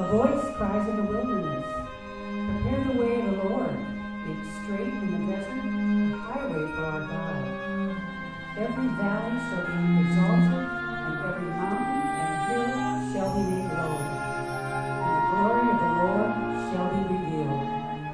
A voice cries in the wilderness, prepare the way of the Lord, make straight in the desert a highway for our God. Every valley shall be exalted, and every mountain and hill shall be made low, and the glory of the Lord shall be revealed.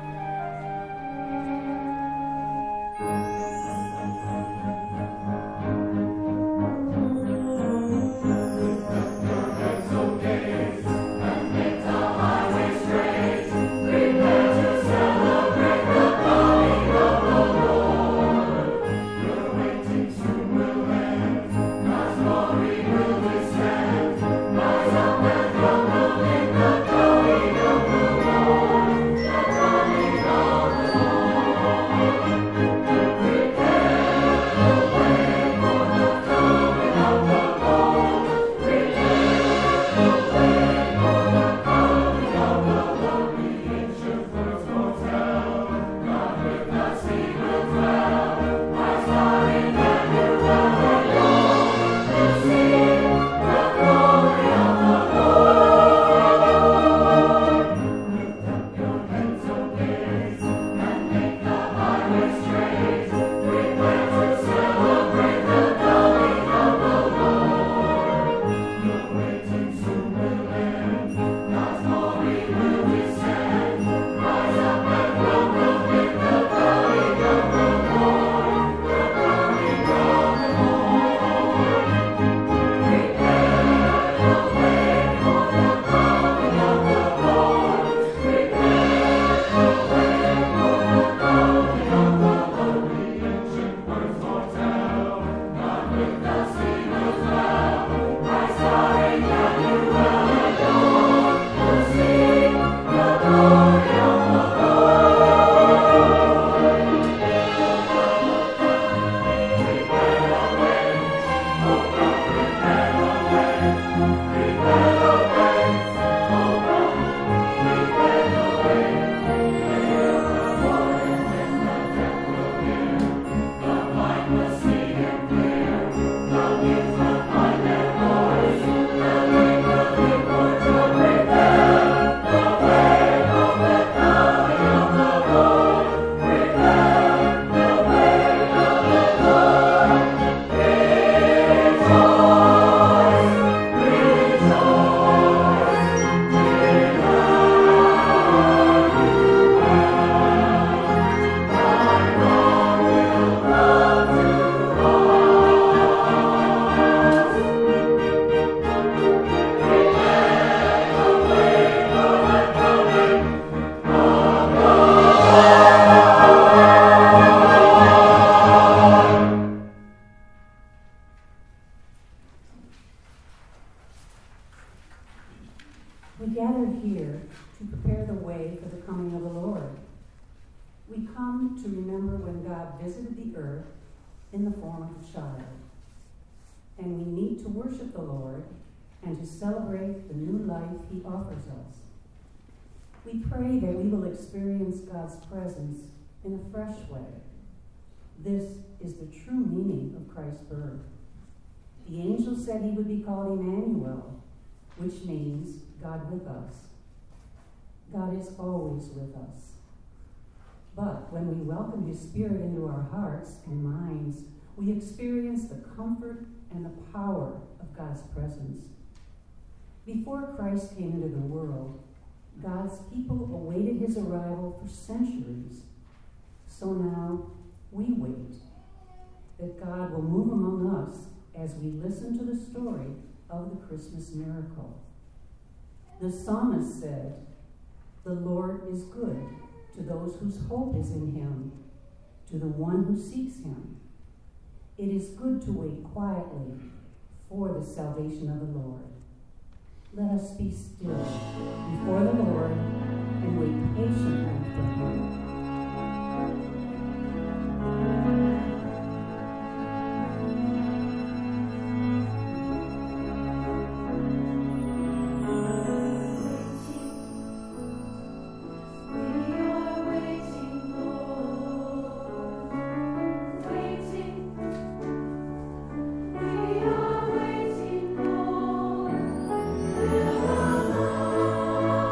We gather here to prepare the way for the coming of the Lord. We come to remember when God visited the earth in the form of a child. And we meet to worship the Lord and to celebrate the new life he offers us. We pray that we will experience God's presence in a fresh way. This is the true meaning of Christ's birth. The angel said he would be called Emmanuel, which means God with us. God is always with us. But when we welcome his Spirit into our hearts and minds, we experience the comfort and the power of God's presence. Before Christ came into the world, God's people awaited his arrival for centuries. So now we wait that God will move among us as we listen to the story of the Christmas miracle. The psalmist said, "The Lord is good to those whose hope is in him, to the one who seeks him. It is good to wait quietly for the salvation of the Lord." Let us be still before the Lord and wait patiently for him. Thank you.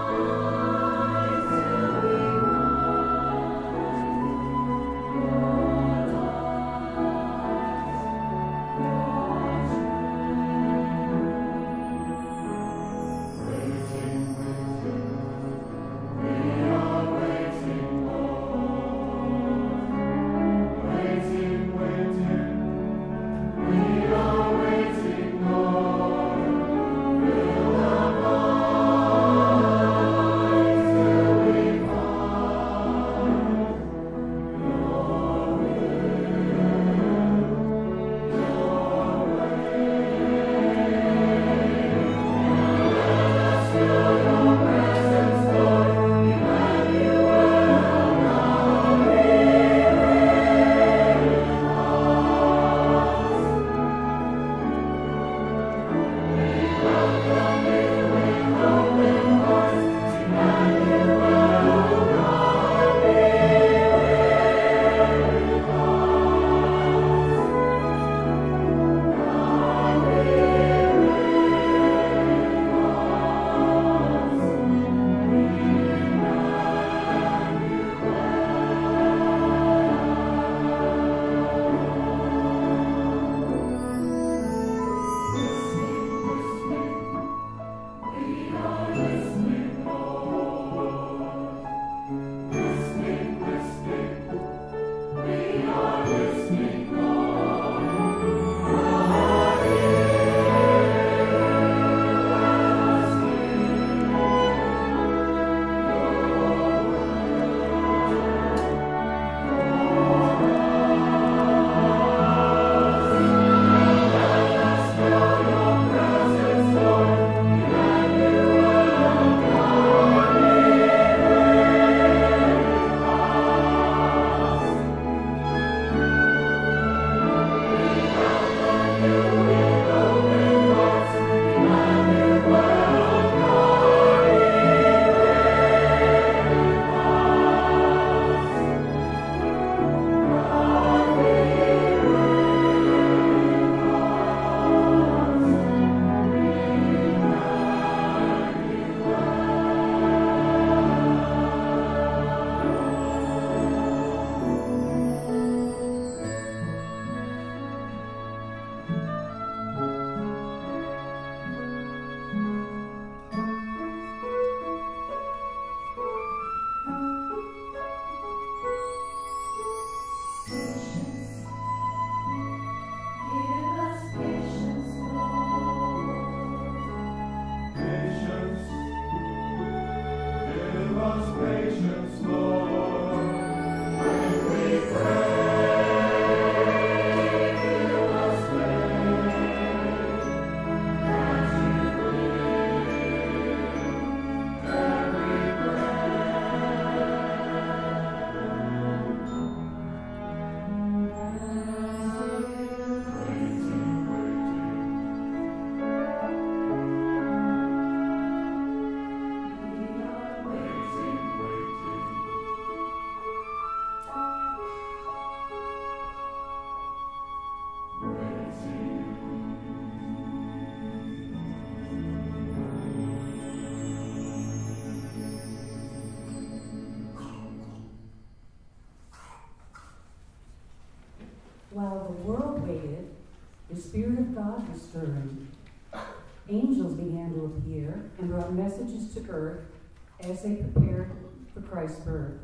While the world waited, the Spirit of God was stirring. Angels began to appear and brought messages to earth as they prepared for Christ's birth.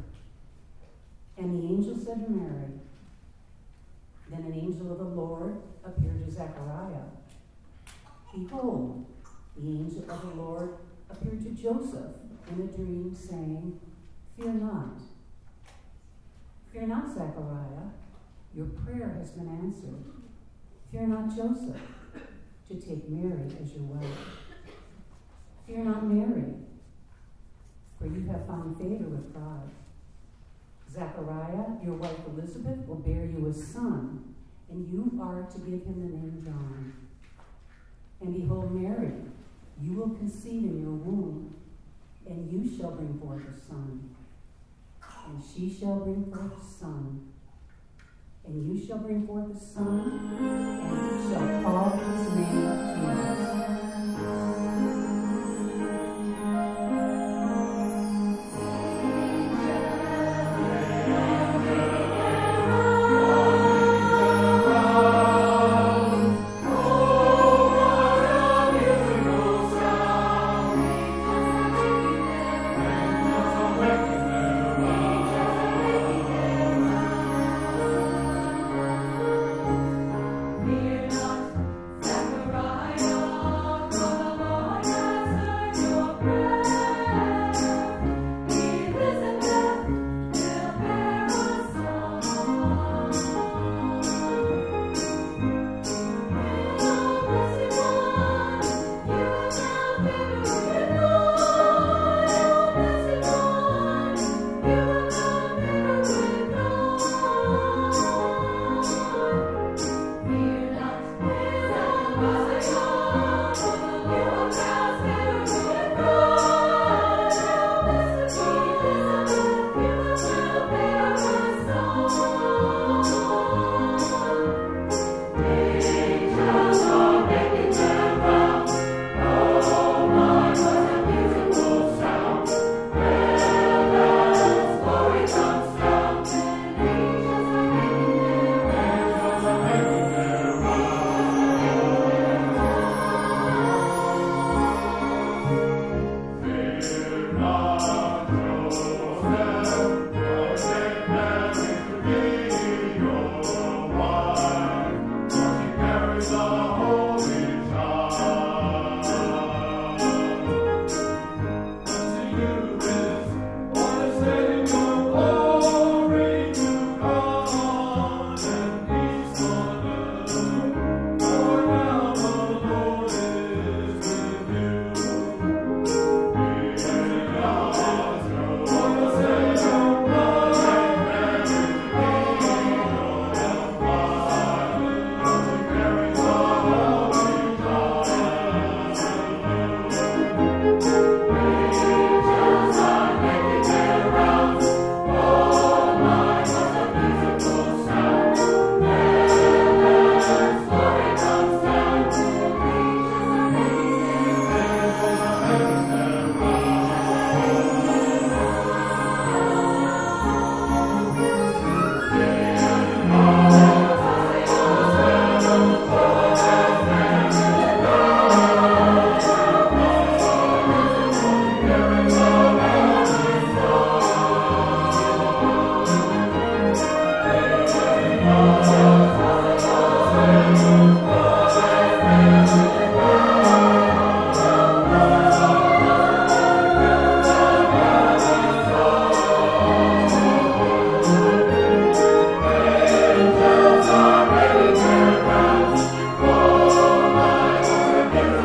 And the angel said to Mary, then an angel of the Lord appeared to Zechariah. Behold, the angel of the Lord appeared to Joseph in a dream, saying, fear not. Fear not, Zechariah. Your prayer has been answered. Fear not, Joseph, to take Mary as your wife. Fear not, Mary, for you have found favor with God. Zechariah, your wife Elizabeth, will bear you a son, and you are to give him the name John. And behold, Mary, you will conceive in your womb, and you shall bring forth a son. And she shall bring forth a son. And you shall bring forth a son, and you shall call his name Jesus. Zechariah.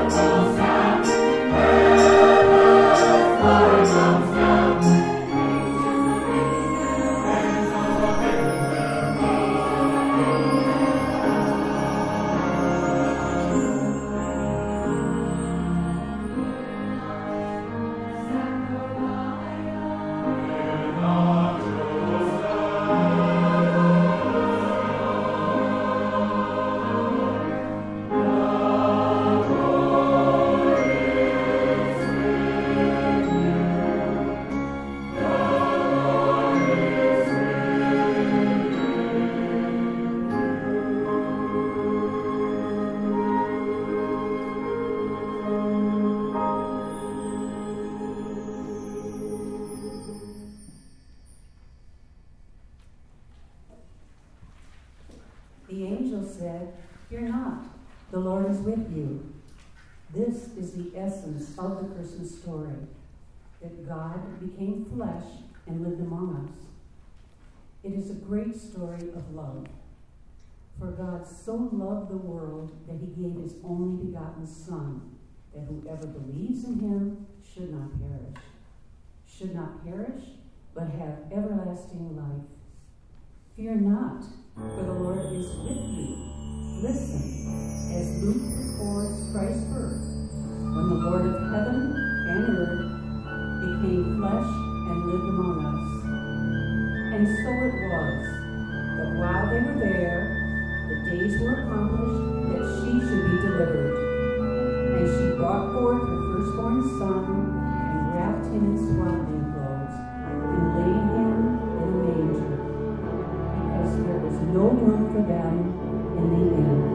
The angel said, "Fear not, the Lord is with you." This is the essence of the Christmas story, that God became flesh and lived among us. It is a great story of love. For God so loved the world that he gave his only begotten Son, that whoever believes in him should not perish, but have everlasting life. Fear not, for the Lord is with you. Listen, as Luke records Christ's birth, when the Lord of heaven and earth became flesh and lived among us. And so it was, that while they were there, the days were accomplished that she should be delivered. And she brought forth her firstborn son, and wrapped him in swaddling clothes, and laid him in a manger, because there was no room for them in the inn.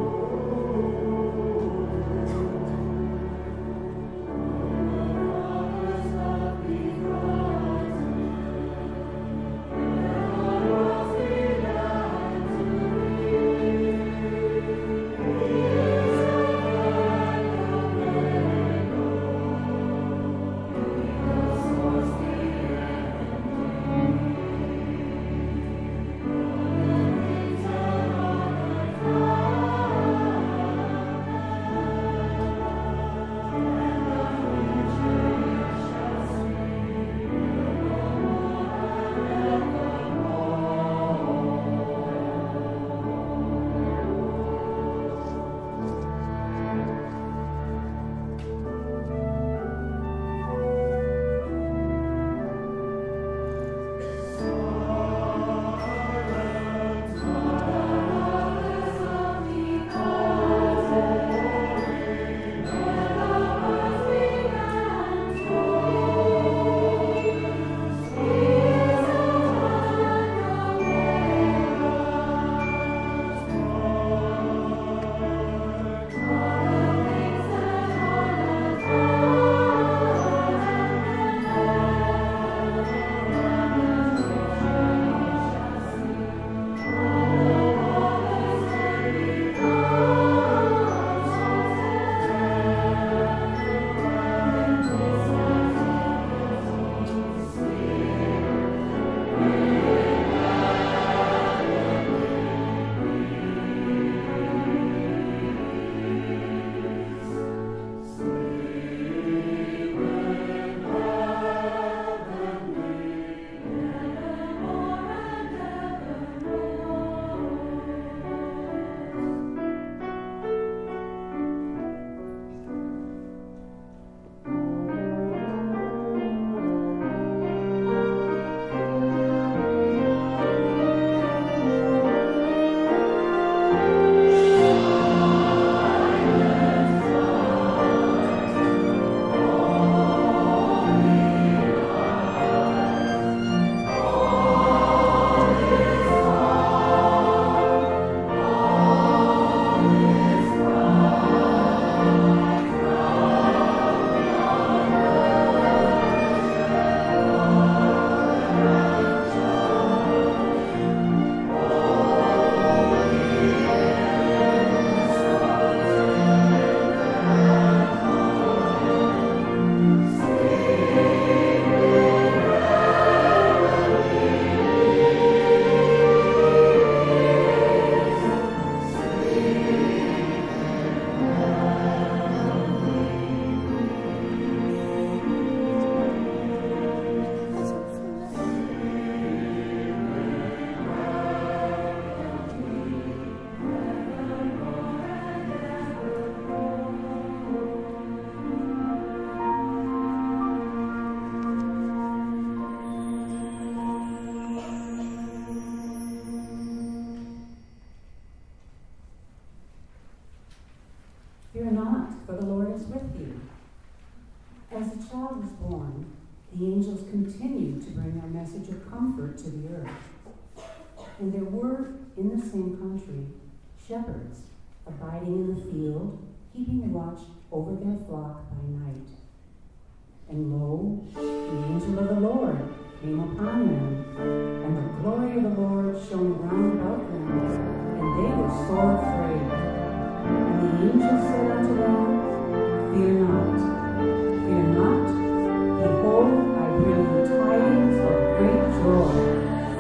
As the child was born, the angels continued to bring their message of comfort to the earth. And there were, in the same country, shepherds abiding in the field, keeping watch over their flock by night. And lo, the angel of the Lord came upon them, and the glory of the Lord shone round about them, and they were sore afraid. And the angel said unto them, Fear not, fear not. Behold, I bring you tidings of great joy.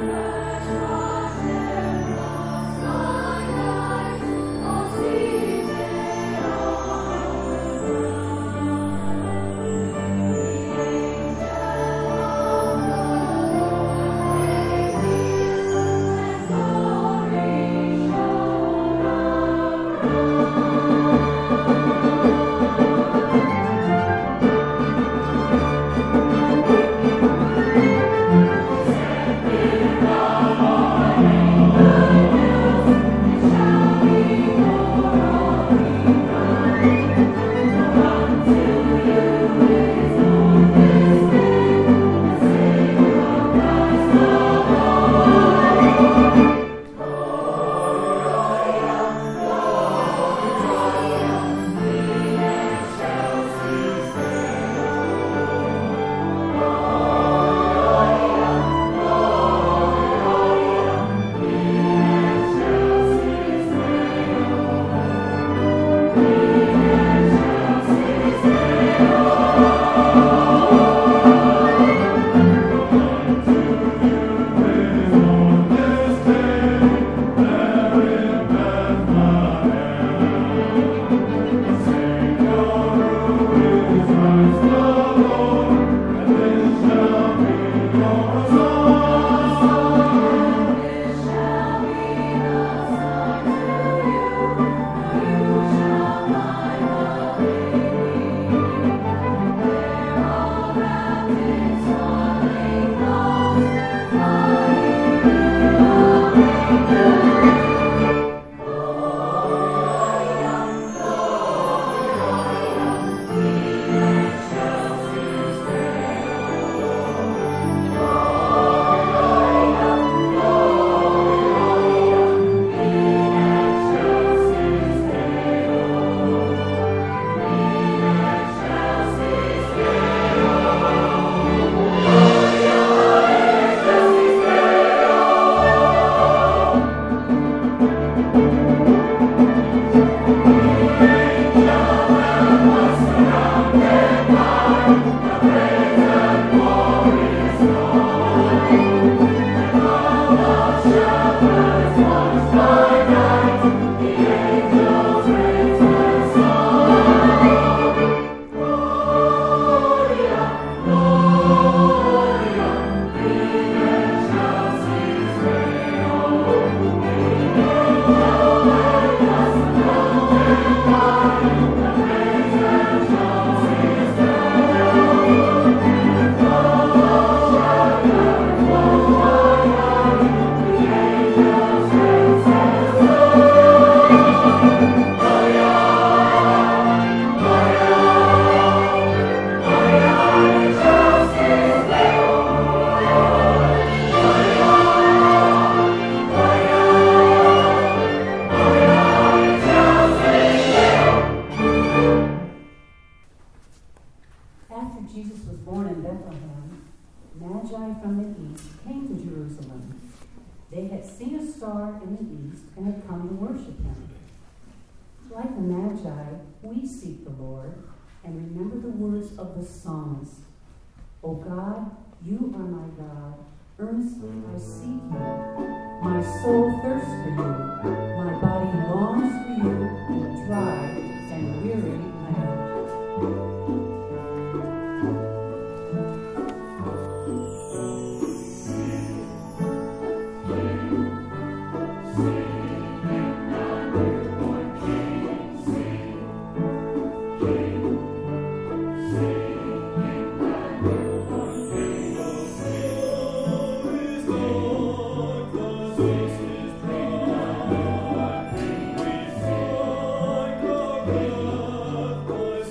O God, you are my God. Earnestly I seek you. My soul thirsts for you. My body longs for you in a dry and weary land. Voice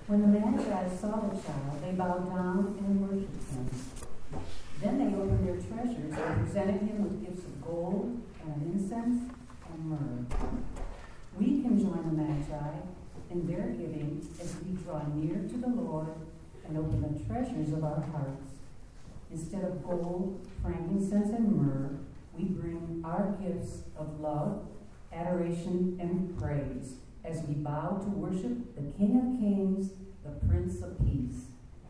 When the Magi saw the child, they bowed down and worshipped him. Then they opened their treasures and presented him with gifts of gold and incense and myrrh. We can join the Magi in their giving as we draw near to the Lord and open the treasures of our hearts. Instead of gold, frankincense, and myrrh, we bring our gifts of love, adoration, and praise as we bow to worship the King of Kings, the Prince of Peace.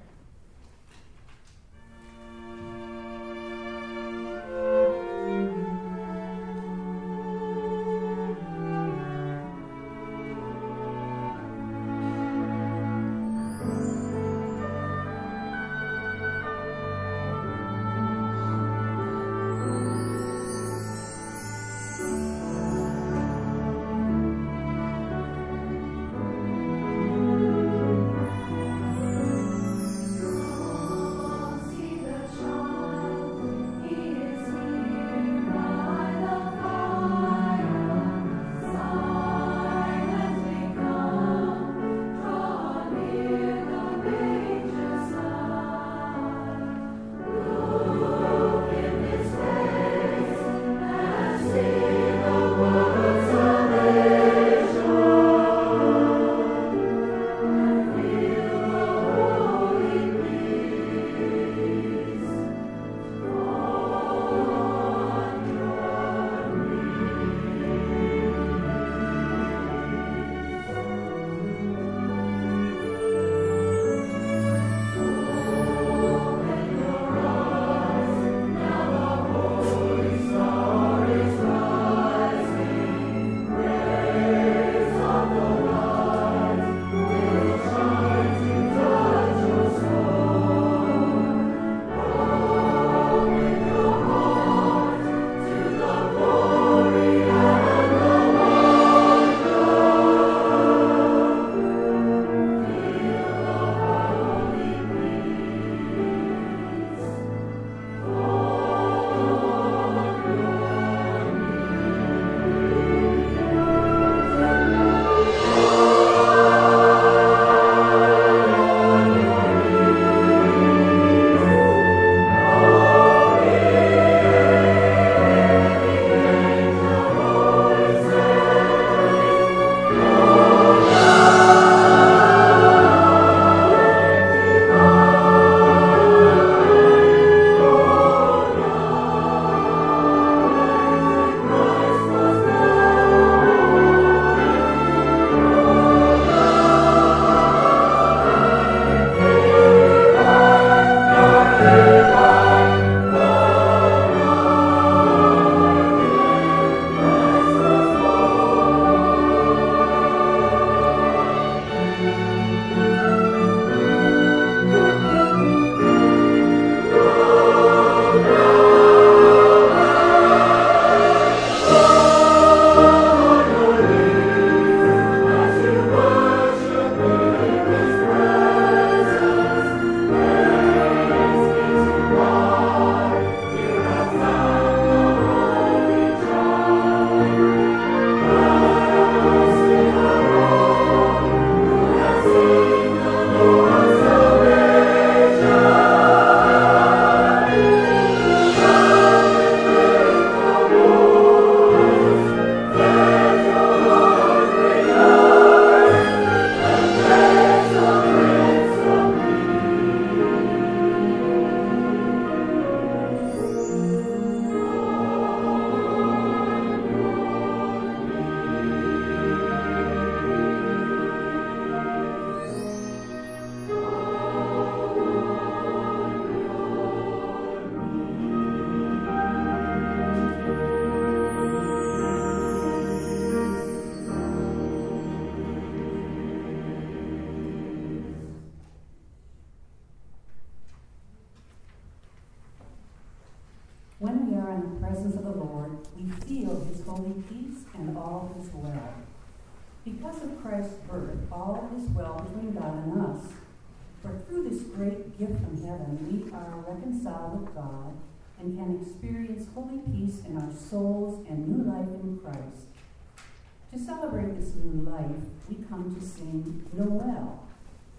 When we are in the presence of the Lord, we feel his holy peace and all is well. Because of Christ's birth, all is well between God and us. For through this great gift from heaven, we are reconciled with God and can experience holy peace in our souls and new life in Christ. To celebrate this new life, we come to sing Noel.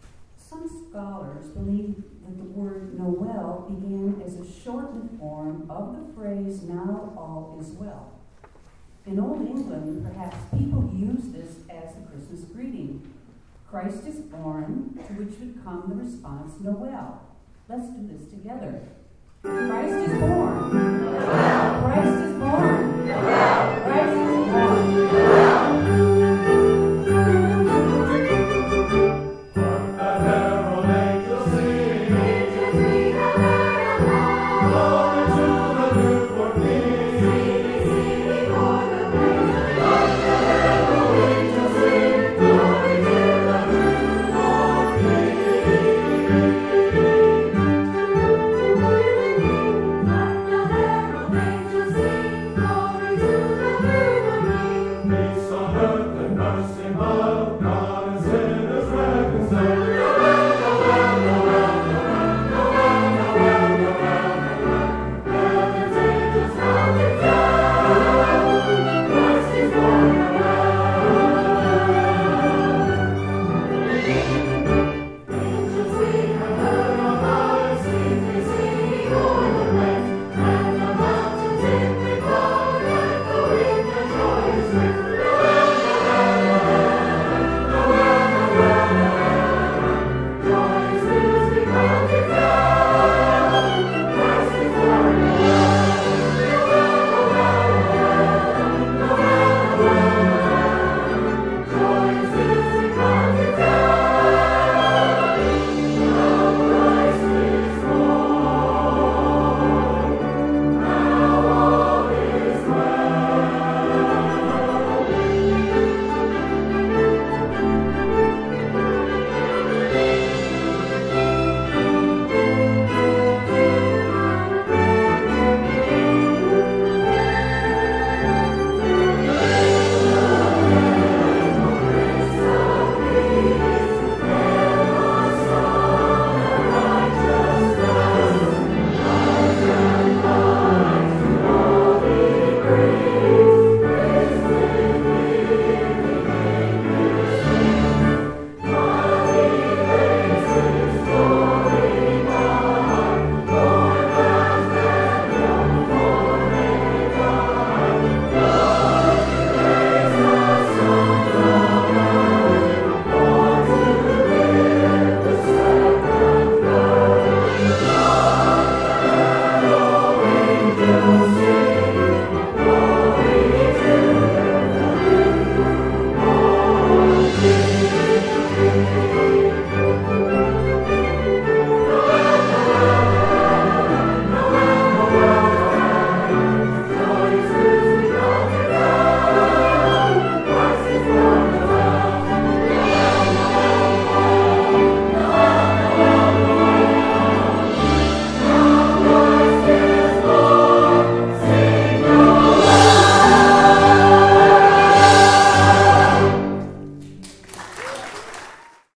Some scholars believe that the word Noel began as a shortened form of the phrase, now all is well. In Old England, perhaps people used this as a Christmas greeting. Christ is born, to which would come the response, Noel. Let's do this together. Christ is born. Noel. Christ is born. Noel. Christ is